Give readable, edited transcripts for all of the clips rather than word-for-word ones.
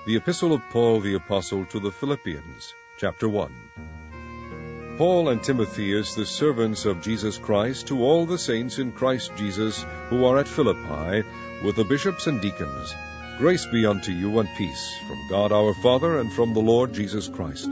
The Epistle of Paul the Apostle to the Philippians, chapter 1. Paul and Timotheus, the servants of Jesus Christ, to all the saints in Christ Jesus who are at Philippi, with the bishops and deacons, grace be unto you and peace, from God our Father and from the Lord Jesus Christ.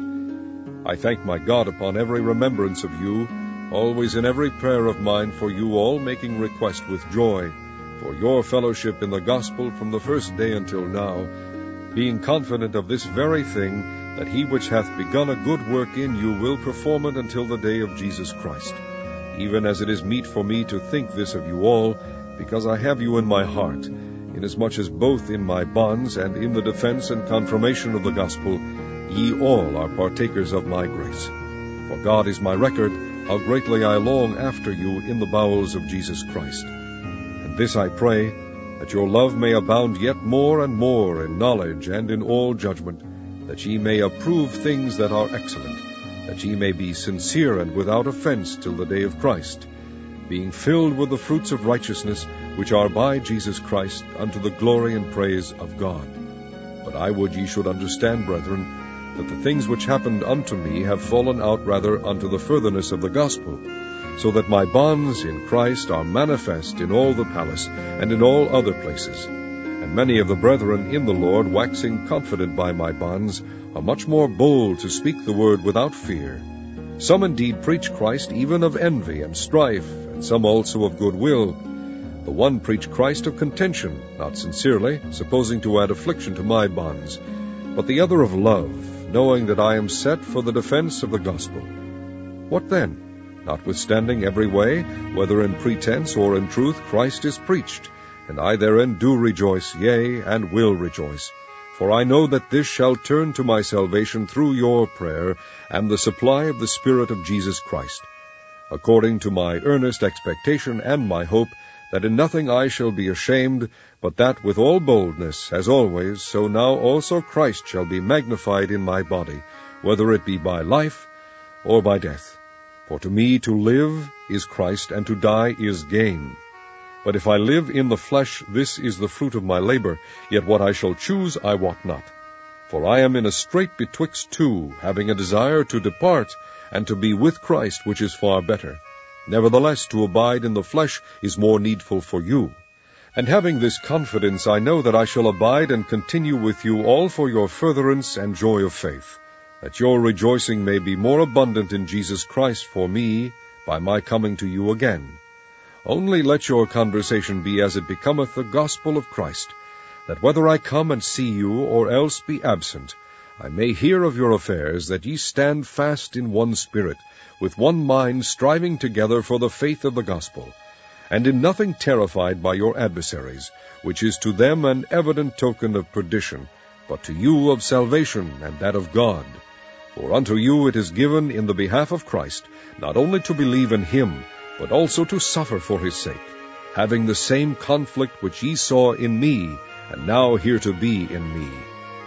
I thank my God upon every remembrance of you, always in every prayer of mine for you all, making request with joy, for your fellowship in the gospel from the first day until now, being confident of this very thing, that he which hath begun a good work in you will perform it until the day of Jesus Christ. Even as it is meet for me to think this of you all, because I have you in my heart, inasmuch as both in my bonds and in the defense and confirmation of the gospel, ye all are partakers of my grace. For God is my record, how greatly I long after you in the bowels of Jesus Christ. And this I pray, that your love may abound yet more and more in knowledge and in all judgment, that ye may approve things that are excellent, that ye may be sincere and without offense till the day of Christ, being filled with the fruits of righteousness, which are by Jesus Christ, unto the glory and praise of God. But I would ye should understand, brethren, that the things which happened unto me have fallen out rather unto the furtherance of the gospel, so that my bonds in Christ are manifest in all the palace and in all other places. And many of the brethren in the Lord, waxing confident by my bonds, are much more bold to speak the word without fear. Some indeed preach Christ even of envy and strife, and some also of good will. The one preach Christ of contention, not sincerely, supposing to add affliction to my bonds, but the other of love, knowing that I am set for the defense of the gospel. What then? Notwithstanding every way, whether in pretense or in truth, Christ is preached, and I therein do rejoice, yea, and will rejoice. For I know that this shall turn to my salvation through your prayer, and the supply of the Spirit of Jesus Christ, according to my earnest expectation and my hope, that in nothing I shall be ashamed, but that with all boldness, as always, so now also Christ shall be magnified in my body, whether it be by life or by death. For to me to live is Christ, and to die is gain. But if I live in the flesh, this is the fruit of my labor, yet what I shall choose I wot not. For I am in a strait betwixt two, having a desire to depart, and to be with Christ, which is far better. Nevertheless, to abide in the flesh is more needful for you. And having this confidence, I know that I shall abide and continue with you all for your furtherance and joy of faith, that your rejoicing may be more abundant in Jesus Christ for me, by my coming to you again. Only let your conversation be as it becometh the gospel of Christ, that whether I come and see you, or else be absent, I may hear of your affairs, that ye stand fast in one spirit, with one mind, striving together for the faith of the gospel, and in nothing terrified by your adversaries, which is to them an evident token of perdition, but to you of salvation, and that of God. For unto you it is given in the behalf of Christ, not only to believe in him, but also to suffer for his sake, having the same conflict which ye saw in me, and now hear to be in me.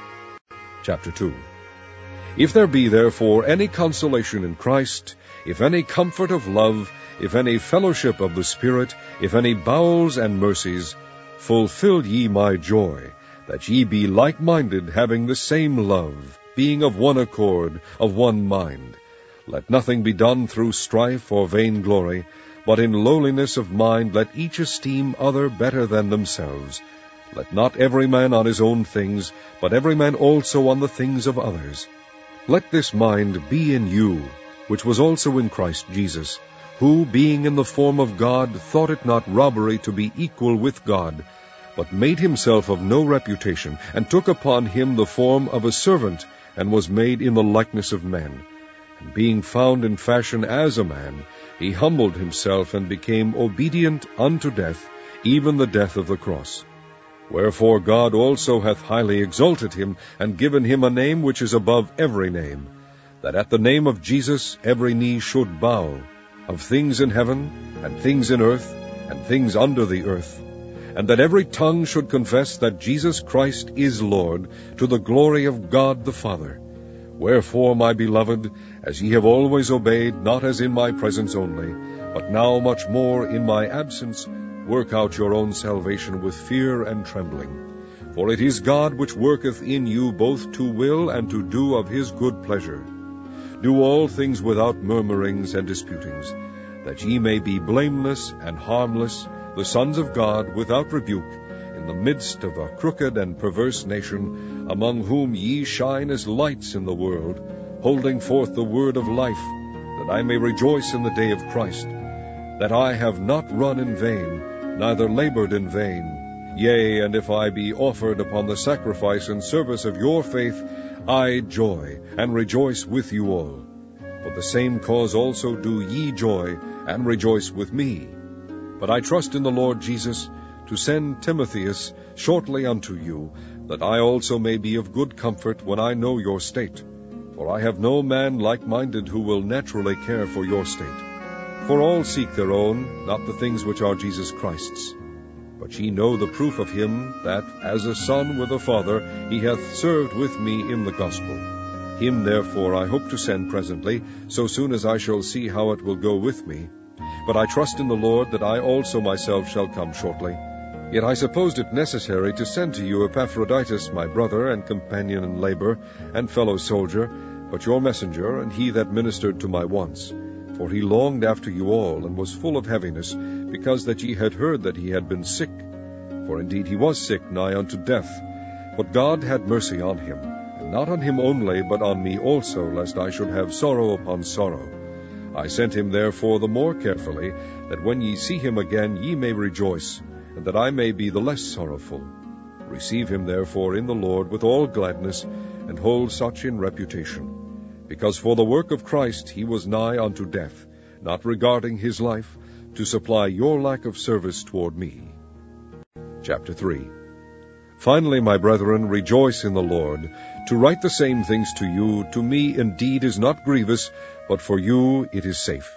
Chapter 2. If there be therefore any consolation in Christ, if any comfort of love, if any fellowship of the Spirit, if any bowels and mercies, fulfill ye my joy, that ye be like-minded, having the same love, being of one accord, of one mind. Let nothing be done through strife or vainglory, but in lowliness of mind let each esteem other better than themselves. Let not every man on his own things, but every man also on the things of others. Let this mind be in you, which was also in Christ Jesus, who, being in the form of God, thought it not robbery to be equal with God, but made himself of no reputation, and took upon him the form of a servant, and was made in the likeness of men. And being found in fashion as a man, he humbled himself, and became obedient unto death, even the death of the cross. Wherefore God also hath highly exalted him, and given him a name which is above every name, that at the name of Jesus every knee should bow, of things in heaven, and things in earth, and things under the earth, and that every tongue should confess that Jesus Christ is Lord, to the glory of God the Father. Wherefore, my beloved, as ye have always obeyed, not as in my presence only, but now much more in my absence, work out your own salvation with fear and trembling. For it is God which worketh in you both to will and to do of his good pleasure. Do all things without murmurings and disputings, that ye may be blameless and harmless, the sons of God, without rebuke, in the midst of a crooked and perverse nation, among whom ye shine as lights in the world, holding forth the word of life, that I may rejoice in the day of Christ, that I have not run in vain, neither labored in vain. Yea, and if I be offered upon the sacrifice and service of your faith, I joy, and rejoice with you all. For the same cause also do ye joy, and rejoice with me. But I trust in the Lord Jesus to send Timotheus shortly unto you, that I also may be of good comfort when I know your state. For I have no man like-minded who will naturally care for your state. For all seek their own, not the things which are Jesus Christ's. But ye know the proof of him, that, as a son with a father, he hath served with me in the gospel. Him therefore I hope to send presently, so soon as I shall see how it will go with me. But I trust in the Lord that I also myself shall come shortly. Yet I supposed it necessary to send to you Epaphroditus, my brother, and companion in labor, and fellow soldier, but your messenger, and he that ministered to my wants. For he longed after you all, and was full of heaviness, because that ye had heard that he had been sick. For indeed he was sick nigh unto death. But God had mercy on him, and not on him only, but on me also, lest I should have sorrow upon sorrow. I sent him therefore the more carefully, that when ye see him again ye may rejoice, and that I may be the less sorrowful. Receive him therefore in the Lord with all gladness, and hold such in reputation. Because for the work of Christ he was nigh unto death, not regarding his life, to supply your lack of service toward me. Chapter 3. Finally, my brethren, rejoice in the Lord. To write the same things to you, to me indeed is not grievous, but for you it is safe.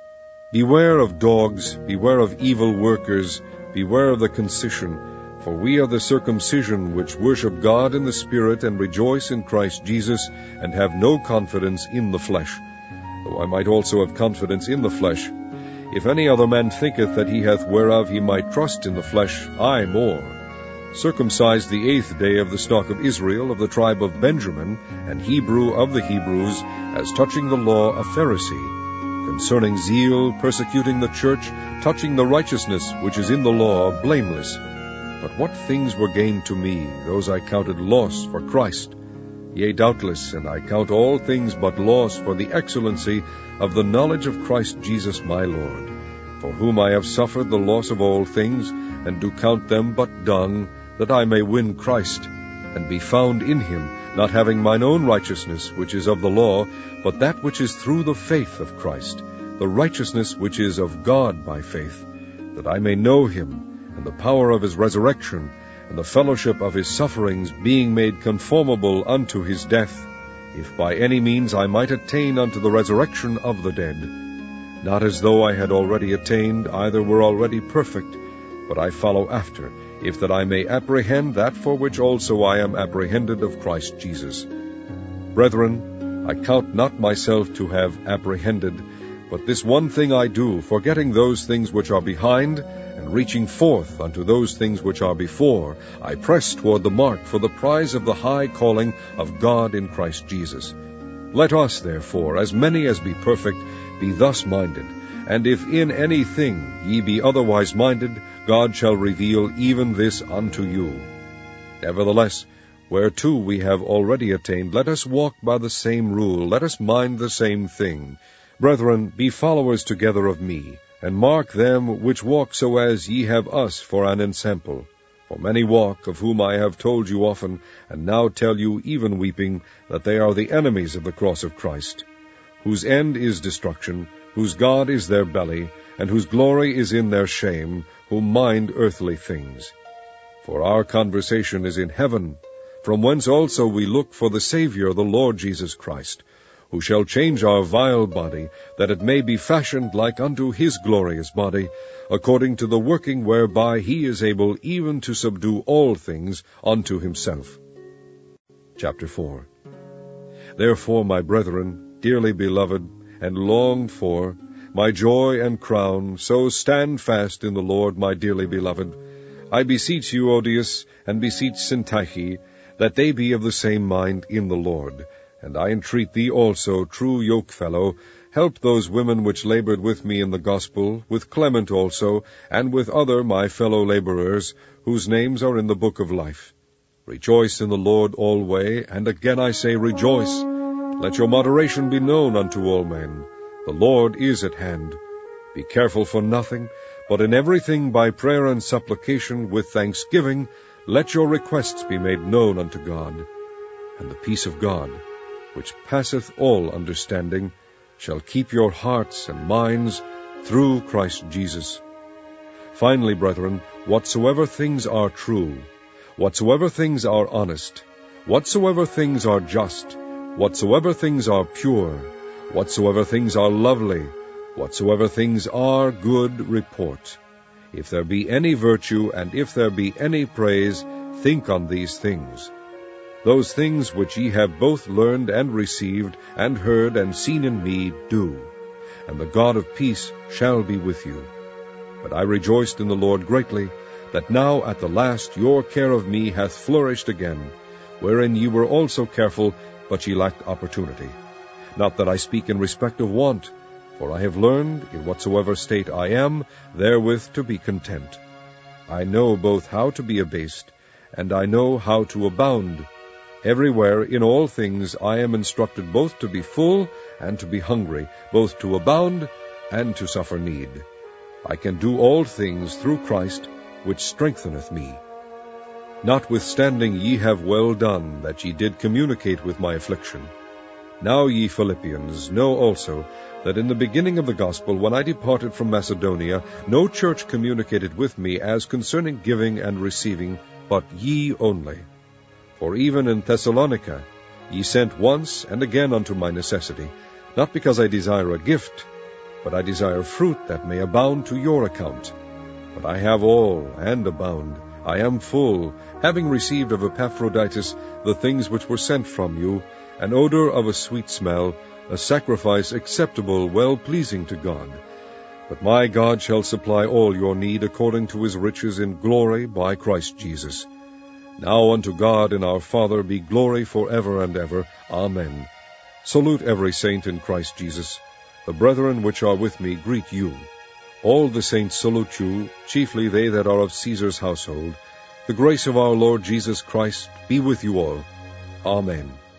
Beware of dogs, beware of evil workers, beware of the concision, for we are the circumcision which worship God in the Spirit, and rejoice in Christ Jesus, and have no confidence in the flesh. Though I might also have confidence in the flesh. If any other man thinketh that he hath whereof he might trust in the flesh, I more. Circumcised the 8th day of the stock of Israel, of the tribe of Benjamin, and Hebrew of the Hebrews, as touching the law a Pharisee, concerning zeal, persecuting the church, touching the righteousness which is in the law, blameless. But what things were gained to me, those I counted loss for Christ. Yea, doubtless, and I count all things but loss for the excellency of the knowledge of Christ Jesus my Lord, for whom I have suffered the loss of all things, and do count them but dung, that I may win Christ, and be found in him, not having mine own righteousness, which is of the law, but that which is through the faith of Christ, the righteousness which is of God by faith, that I may know him, and the power of his resurrection, and the fellowship of his sufferings, being made conformable unto his death, if by any means I might attain unto the resurrection of the dead. Not as though I had already attained, either were already perfect, but I follow after, if that I may apprehend that for which also I am apprehended of Christ Jesus. Brethren, I count not myself to have apprehended, but this one thing I do, forgetting those things which are behind, and reaching forth unto those things which are before, I press toward the mark for the prize of the high calling of God in Christ Jesus. Let us, therefore, as many as be perfect, be thus minded. And if in any thing ye be otherwise minded, God shall reveal even this unto you. Nevertheless, whereto we have already attained, let us walk by the same rule, let us mind the same thing. Brethren, be followers together of me, and mark them which walk so as ye have us for an ensample. For many walk, of whom I have told you often, and now tell you even weeping, that they are the enemies of the cross of Christ, whose end is destruction, whose God is their belly, and whose glory is in their shame, who mind earthly things. For our conversation is in heaven, from whence also we look for the Saviour, the Lord Jesus Christ, who shall change our vile body, that it may be fashioned like unto his glorious body, according to the working whereby he is able even to subdue all things unto himself. Chapter 4. Therefore, my brethren, dearly beloved, and longed for, my joy and crown, so stand fast in the Lord, my dearly beloved. I beseech you, Odius, and beseech Syntyche, that they be of the same mind in the Lord. And I entreat thee also, true yokefellow, help those women which labored with me in the gospel, with Clement also, and with other my fellow laborers, whose names are in the book of life. Rejoice in the Lord alway, and again I say, rejoice. Let your moderation be known unto all men. The Lord is at hand. Be careful for nothing, but in everything by prayer and supplication with thanksgiving, let your requests be made known unto God. And the peace of God, which passeth all understanding, shall keep your hearts and minds through Christ Jesus. Finally, brethren, whatsoever things are true, whatsoever things are honest, whatsoever things are just, whatsoever things are pure, whatsoever things are lovely, whatsoever things are good report, if there be any virtue, and if there be any praise, think on these things. Those things which ye have both learned and received, and heard and seen in me, do, and the God of peace shall be with you. But I rejoiced in the Lord greatly, that now at the last your care of me hath flourished again, wherein ye were also careful, but ye lacked opportunity. Not that I speak in respect of want, for I have learned, in whatsoever state I am, therewith to be content. I know both how to be abased, and I know how to abound. Everywhere, in all things, I am instructed both to be full and to be hungry, both to abound and to suffer need. I can do all things through Christ, which strengtheneth me. Notwithstanding ye have well done, that ye did communicate with my affliction. Now ye Philippians know also, that in the beginning of the gospel, when I departed from Macedonia, no church communicated with me as concerning giving and receiving, but ye only. For even in Thessalonica ye sent once and again unto my necessity, not because I desire a gift, but I desire fruit that may abound to your account. But I have all, and abound. I am full, having received of Epaphroditus the things which were sent from you, an odor of a sweet smell, a sacrifice acceptable, well-pleasing to God. But my God shall supply all your need according to his riches in glory by Christ Jesus. Now unto God and our Father be glory forever and ever. Amen. Salute every saint in Christ Jesus. The brethren which are with me greet you. All the saints salute you, chiefly they that are of Caesar's household. The grace of our Lord Jesus Christ be with you all. Amen.